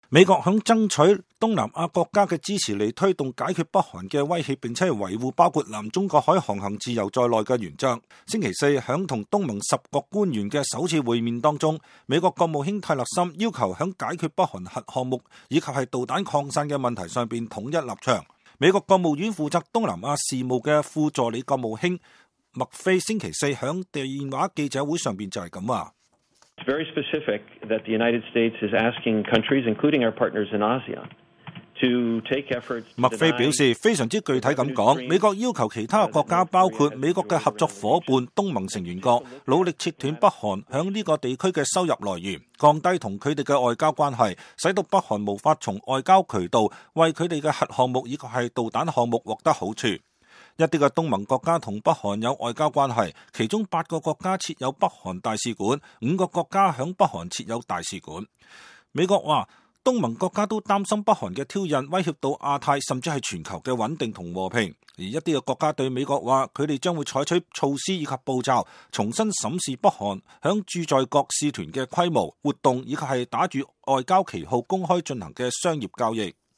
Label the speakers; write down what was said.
Speaker 1: 美國響爭取東南亞國家嘅支持嚟推動解決北韓嘅威脅，並且係維護包括南中國海航行自由在內嘅原則。星期四響同東盟10國官員嘅首次會面當中，美國國務卿泰勒森要求響解決北韓核項目以及係導彈擴散嘅問題上邊統一立場。美國國務院負責東南亞事務嘅副助理國務卿麥菲星期四響電話記者會上邊就係咁話。
Speaker 2: It's very specific that the United States is asking countries, including our partners in ASEAN, to take efforts.
Speaker 1: 麥菲表示非常之具體咁講，美國要求其他國家，包括美國嘅合作夥伴、東盟成員國，努力切斷北韓響呢個地區嘅收入來源，降低同佢哋嘅外交關係，使到北韓無法從外交渠道為佢哋嘅核項目以及係導彈項目獲得好處。一啲嘅東盟國家同北韓有外交關係，其中8個國家設有北韓大使館，5個國家響北韓設有大使館。美國話，東盟國家都擔心北韓嘅挑釁威脅到亞太甚至係全球嘅穩定同和平，而一啲嘅國家對美國話，佢哋將會採取措施以及步驟，重新審視北韓響駐在國使團嘅規模、活動以及係打住外交旗號公開進行嘅商業交易。